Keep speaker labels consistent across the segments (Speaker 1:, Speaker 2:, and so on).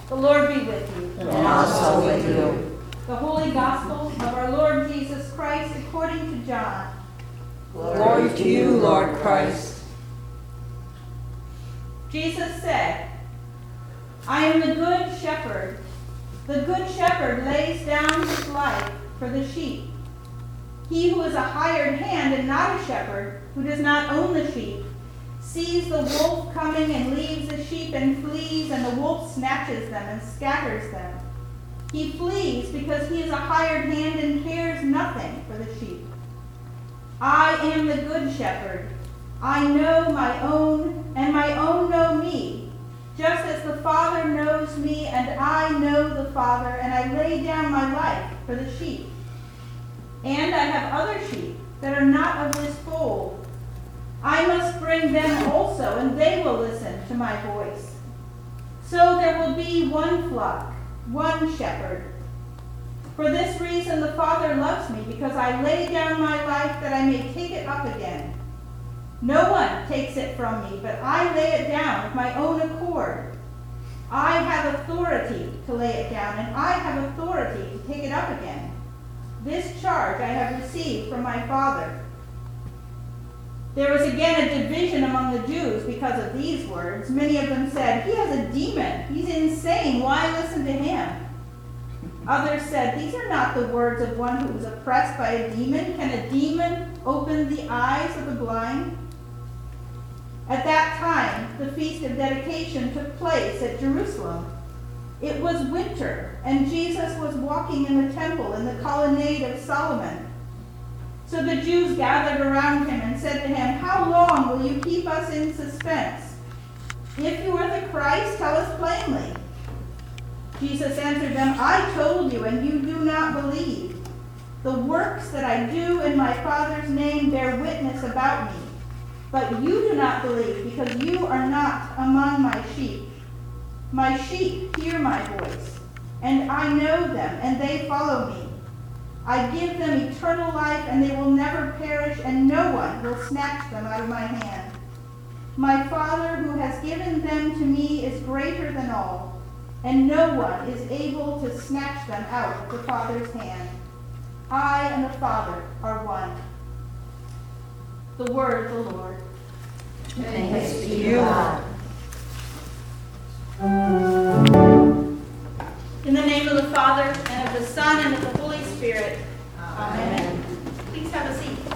Speaker 1: The Lord be with you.
Speaker 2: And also with you.
Speaker 1: The Holy Gospel of our Lord Jesus Christ according to John.
Speaker 2: Glory to you, Lord Christ.
Speaker 1: Jesus said, I am the good shepherd. The good shepherd lays down his life for the sheep. He who is a hired hand and not a shepherd, who does not own the sheep, sees the wolf coming and leaves the sheep and flees, and the wolf snatches them and scatters them. He flees because he is a hired hand and cares nothing for the sheep. I am the good shepherd. I know my own, and my own know me, just as the Father knows me, and I know the Father, and I lay down my life for the sheep. And I have other sheep that are not of this fold. I must bring them also, and they will listen to my voice. So there will be one flock, one shepherd. For this reason the Father loves me, because I lay down my life that I may take it up again. No one takes it from me, but I lay it down of my own accord. I have authority to lay it down, and I have authority to take it up again. This charge I have received from my Father. There was again a division among the Jews because of these words. Many of them said, he has a demon. He's insane. Why listen to him? Others said, these are not the words of one who is oppressed by a demon. Can a demon open the eyes of the blind? At that time, the Feast of Dedication took place at Jerusalem. It was winter, and Jesus was walking in the temple in the colonnade of Solomon. So the Jews gathered around him and said to him, how long will you keep us in suspense? If you are the Christ, tell us plainly. Jesus answered them, I told you, and you do not believe. The works that I do in my Father's name bear witness about me. But you do not believe, because you are not among my sheep. My sheep hear my voice, and I know them, and they follow me. I give them eternal life, and they will never perish, and no one will snatch them out of my hand. My Father, who has given them to me, is greater than all, and no one is able to snatch them out of the Father's hand. I and the Father are one. The word of the Lord.
Speaker 2: Thanks be to God.
Speaker 1: In the name of the Father, and of the Son, and of the Holy Spirit. Amen. Please have a seat.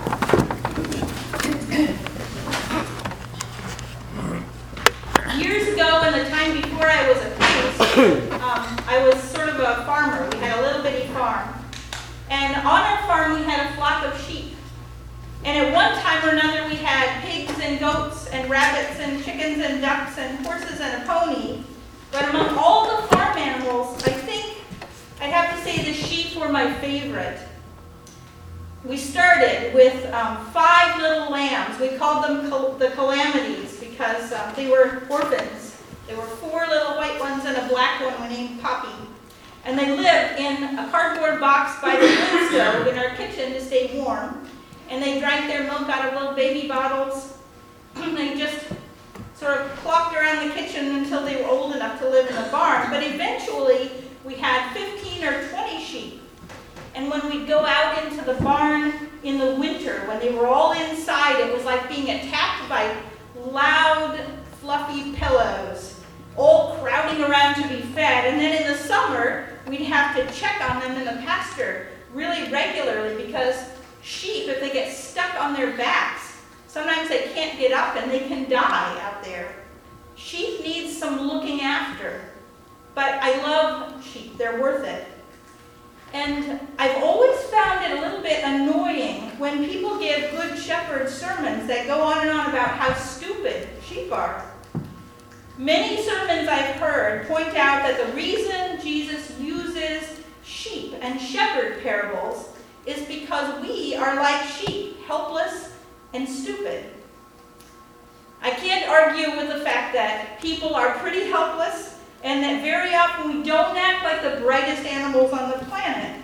Speaker 1: Years ago, in the time before I was a priest, I was sort of a farmer. We had a little bitty farm. And on our farm, we had a flock of sheep. And at one time or another, we had pigs and goats and rabbits and chickens and ducks and horses and a pony. But among all the farm animals, I think I'd have to say the sheep were my favorite. We started with 5 little lambs. We called them the Calamities because they were orphans. There were 4 little white ones and a black one named Poppy. And they lived in a cardboard box by the wood stove in our kitchen to stay warm. And they drank their milk out of little baby bottles. They just sort of clocked around the kitchen until they were old enough to live in the barn. But eventually, we had 15 or 20 sheep. And when we'd go out into the barn in the winter, when they were all inside, it was like being attacked by loud, fluffy pillows, all crowding around to be fed. And then in the summer, we'd have to check on them in the pasture really regularly because sheep, if they get stuck on their backs, sometimes they can't get up and they can die out there. Sheep need some looking after. But I love sheep. They're worth it. And I've always found it a little bit annoying when people give Good Shepherd sermons that go on and on about how stupid sheep are. Many sermons I've heard point out that the reason Jesus uses sheep and shepherd parables is because we are like sheep, helpless and stupid. I can't argue with the fact that people are pretty helpless and that very often we don't act like the brightest animals on the planet.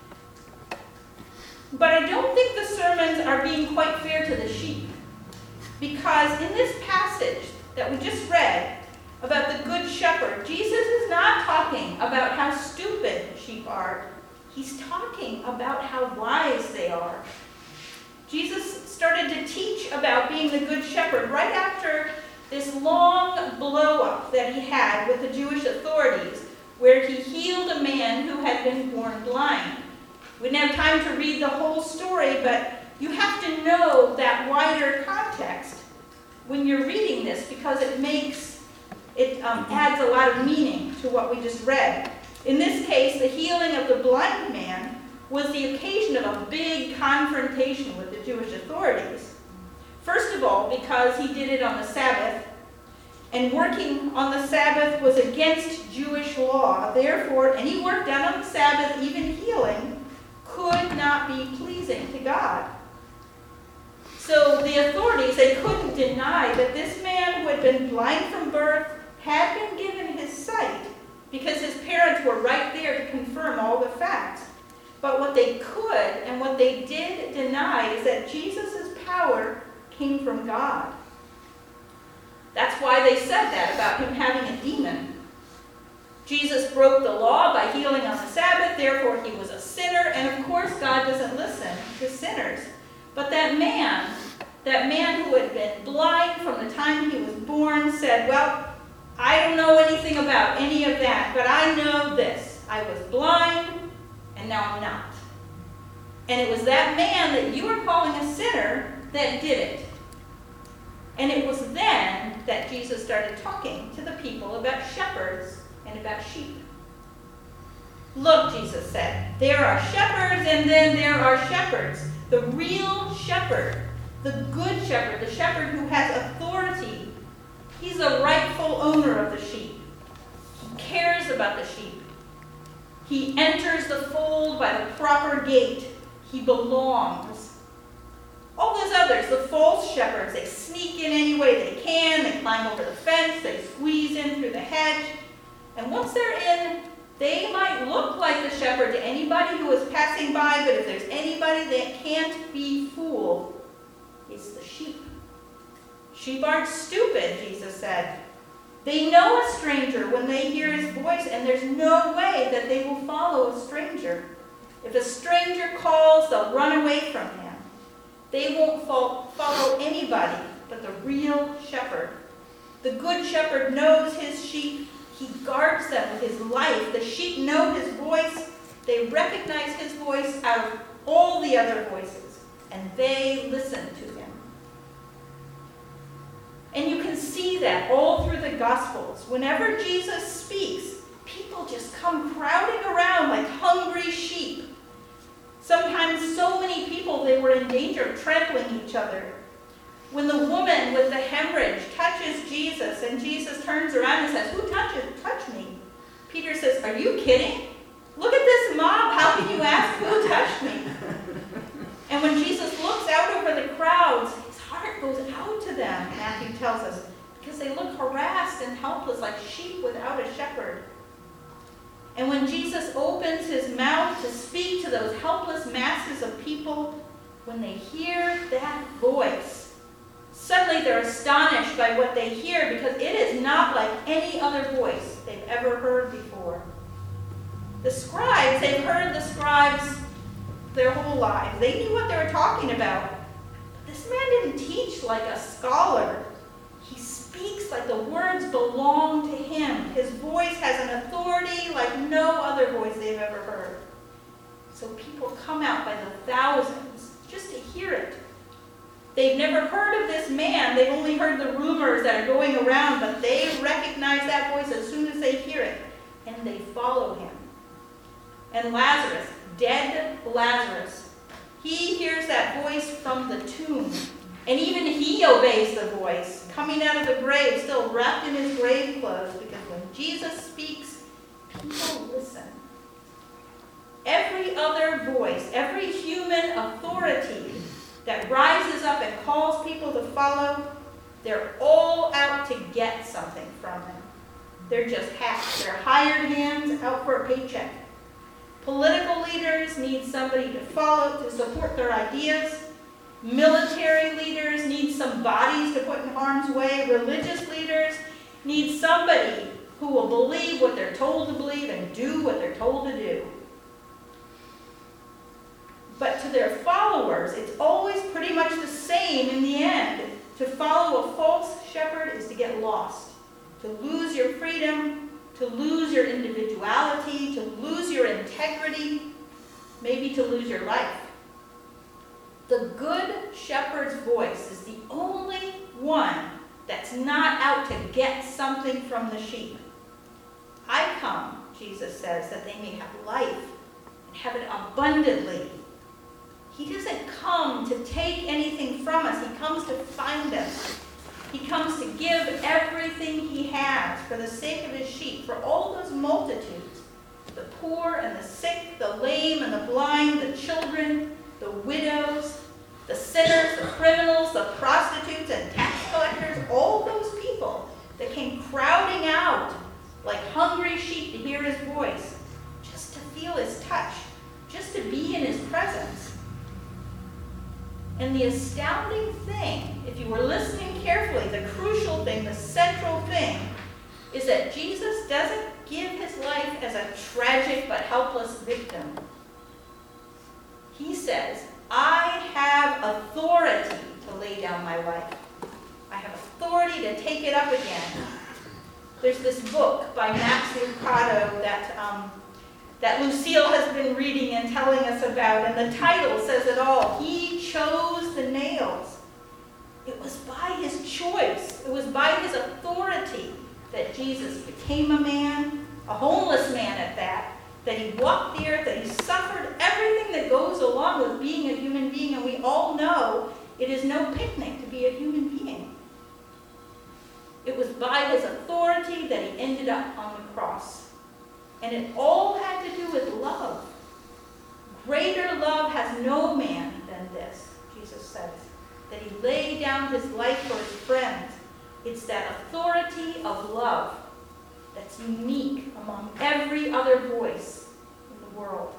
Speaker 1: But I don't think the sermons are being quite fair to the sheep. Because in this passage that we just read, about the good shepherd, Jesus is not talking about how stupid sheep are. He's talking about how wise they are. Jesus started to teach about being the good shepherd right after this long blow-up that he had with the Jewish authorities, where he healed a man who had been born blind. We didn't have time to read the whole story, but you have to know that wider context when you're reading this, because it adds a lot of meaning to what we just read. In this case, the healing of the blind man was the occasion of a big confrontation with the Jewish authorities. First of all, because he did it on the Sabbath, and working on the Sabbath was against Jewish law. Therefore, any work done on the Sabbath, even healing, could not be pleasing to God. So the authorities, they couldn't deny that this man who had been blind from birth had been given his sight, because his parents were right there to confirm all the facts. But what they could and what they did deny is that Jesus' power came from God. That's why they said that about him having a demon. Jesus broke the law by healing on the Sabbath, therefore he was a sinner, and of course God doesn't listen to sinners. But that man who had been blind from the time he was born said, well, I don't know anything about any of that, but I know this. I was blind, and now I'm not. And it was that man that you are calling a sinner that did it. And it was then that Jesus started talking to the people about shepherds and about sheep. Look, Jesus said, there are shepherds and then there are shepherds. The real shepherd, the good shepherd, the shepherd who has authority, he's the rightful owner of the sheep. He cares about the sheep. He enters the fold by the proper gate. He belongs. All those others, the false shepherds, they sneak in any way they can. They climb over the fence. They squeeze in through the hedge. And once they're in, they might look like the shepherd to anybody who is passing by, but if there's anybody that can't be fooled, it's the sheep. Sheep aren't stupid, Jesus said. They know a stranger when they hear his voice, and there's no way that they will follow a stranger. If a stranger calls, they'll run away from him. They won't follow anybody but the real shepherd. The good shepherd knows his sheep. He guards them with his life. The sheep know his voice. They recognize his voice out of all the other voices, and they listen to him. And you can see that all through the Gospels. Whenever Jesus speaks, people just come crowding around like hungry sheep. Sometimes so many people, they were in danger of trampling each other. When the woman with the hemorrhage touches Jesus, and Jesus turns around and says, "Who touched me?" Peter says, "Are you kidding? Look at this mob. How can you ask who touched me?" And when Jesus looks out over the crowds, his heart goes out to them, Matthew tells us, because they look harassed and helpless like sheep without a shepherd. And when Jesus opens his mouth to speak to those helpless masses of people, when they hear that voice, suddenly they're astonished by what they hear, because it is not like any other voice they've ever heard before. The scribes, they've heard the scribes their whole lives. They knew what they were talking about. But this man didn't teach like a scholar. He speaks like the words belong to him. His voice has an authority like no other voice they've ever heard. So people come out by the thousands just to hear it. They've never heard of this man. They've only heard the rumors that are going around, but they recognize that voice as soon as they hear it, and they follow him. And Lazarus, dead Lazarus, he hears that voice from the tomb, and even he obeys the voice, coming out of the grave, still wrapped in his grave clothes, because when Jesus speaks, people listen. Every other voice, every human authority that rises up and calls people to follow, they're all out to get something from him. They're just hacks. They're hired hands out for a paycheck. Political leaders need somebody to follow to support their ideas. Military leaders need some bodies to put in harm's way. Religious leaders need somebody who will believe what they're told to believe and do what they're told to do. But to their followers, it's always pretty much the same in the end. To follow a false shepherd is to get lost, to lose your freedom, to lose your individuality, to lose your integrity, maybe to lose your life. The good shepherd's voice is the only one that's not out to get something from the sheep. I come, Jesus says, that they may have life and have it abundantly. He doesn't come to take anything from us. He comes to find us. He comes to give everything he has for the sake of his sheep, for all those multitudes, the poor and the sick, the lame and the blind, the children, the widows, the sinners, the criminals, the prostitutes and tax collectors, all those people that came crowding out like hungry sheep to hear his voice, just to feel his touch, just to be in his presence. And the astounding thing, if you were listening carefully, the crucial thing, the central thing, is that Jesus doesn't give his life as a tragic but helpless victim. He says, I have authority to lay down my life. I have authority to take it up again. There's this book by Max Lucado that Lucille has been reading and telling us about, and the title says it all. He chose the nails. It was by his choice. It was by his authority that Jesus became a man, a homeless man at that he walked the earth, that he suffered everything that goes along with being a human being, and we all know it is no picnic to be a human being. It was by his authority that he ended up on the cross. And it all had to do with love. Greater love has no man than this, Jesus says, that he laid down his life for his friends. It's that authority of love that's unique among every other voice in the world.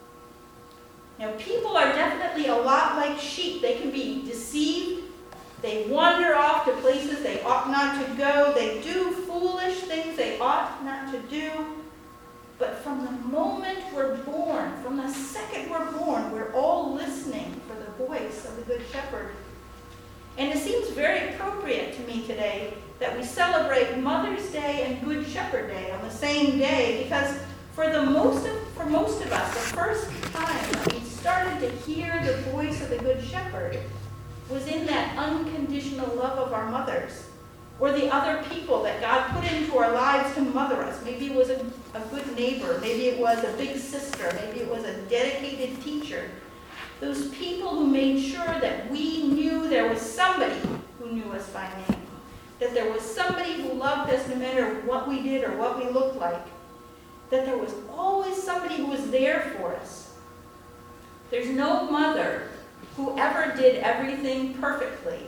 Speaker 1: Now, people are definitely a lot like sheep. They can be deceived. They wander off to places they ought not to go. They do foolish things they ought not to do. But from the moment we're born, from the second we're born, we're all listening for the voice of the Good Shepherd. And it seems very appropriate to me today that we celebrate Mother's Day and Good Shepherd Day on the same day, because for most of us, the first time that we started to hear the voice of the Good Shepherd was in that unconditional love of our mothers, or the other people that God put into our lives to mother us. Maybe it was a good neighbor, maybe it was a big sister, maybe it was a dedicated teacher. Those people who made sure that we knew there was somebody who knew us by name, that there was somebody who loved us no matter what we did or what we looked like, that there was always somebody who was there for us. There's no mother who ever did everything perfectly.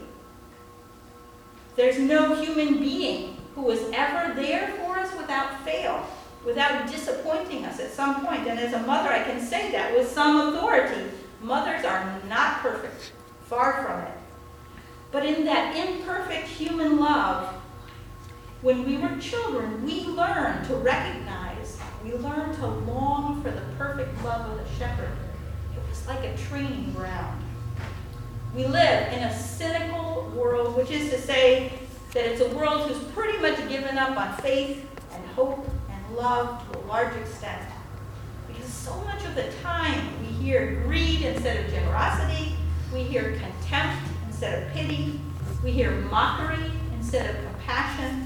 Speaker 1: There's no human being who was ever there for us without fail, without disappointing us at some point. And as a mother, I can say that with some authority. Mothers are not perfect, far from it. But in that imperfect human love, when we were children, we learned to recognize, we learned to long for the perfect love of the shepherd. It was like a training ground. We live in a cynical world, which is to say that it's a world who's pretty much given up on faith and hope and love to a large extent. Because so much of the time we hear greed instead of generosity, we hear contempt instead of pity, we hear mockery instead of compassion.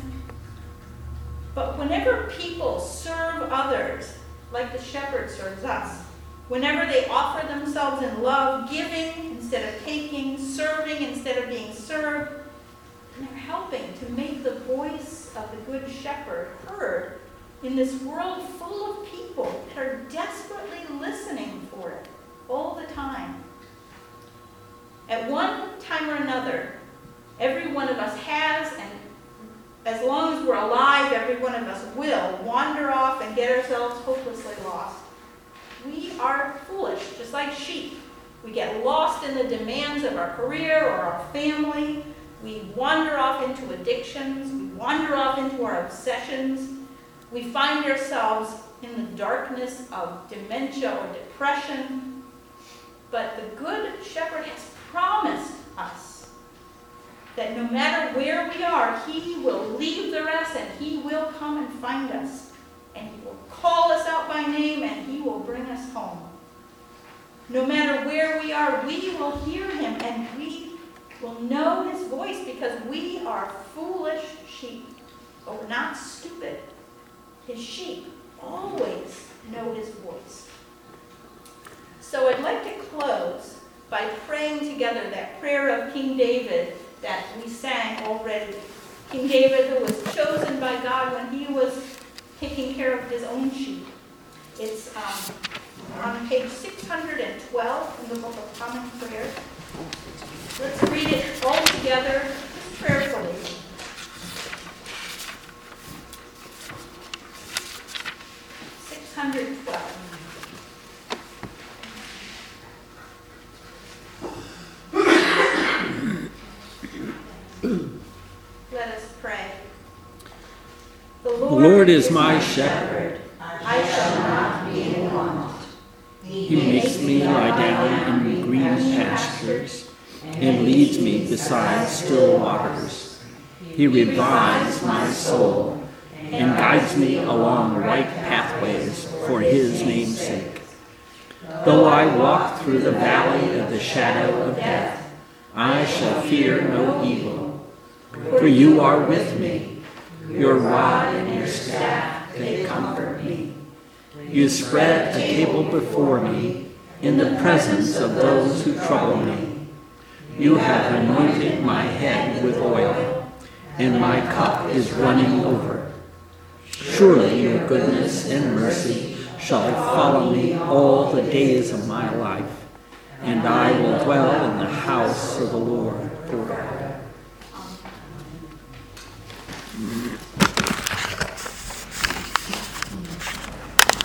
Speaker 1: But whenever people serve others like the shepherd serves us, whenever they offer themselves in love, giving instead of taking, serving instead of being served, and they're helping to make the voice of the Good Shepherd heard in this world full of people that are desperately listening for it all the time. At one time or another, every one of us has, and as long as we're alive, every one of us will wander off and get ourselves hopelessly lost. We are foolish, just like sheep. We get lost in the demands of our career or our family, We wander off into addictions. We wander off into our obsessions. We find ourselves in the darkness of dementia or depression. But the Good Shepherd has promised us that no matter where we are, he will leave the rest and he will come and find us. And he will call us out by name and he will bring us home. No matter where we are, we will hear him and we will know his voice because we are foolish sheep, but we're not stupid. His sheep always know his voice. So I'd like to close by praying together that prayer of King David that we sang already. King David, who was chosen by God when he was taking care of his own sheep. It's on page 612 in the Book of Common Prayer. Let's read it all together, just prayerfully. Let us pray. The
Speaker 3: Lord is my shepherd.
Speaker 1: I shall not be in want.
Speaker 3: He makes me lie down in green pastures and leads me beside still waters. He revives my soul and guides me along right pathways for his name's sake. Though I walk through the valley of the shadow of death, I shall fear no evil. For you are with me. Your rod and your staff, they comfort me. You spread a table before me in the presence of those who trouble me. You have anointed my head with oil, and my cup is running over. Surely your goodness and mercy shall follow me all the days of my life, and I will dwell in the house of the Lord forever.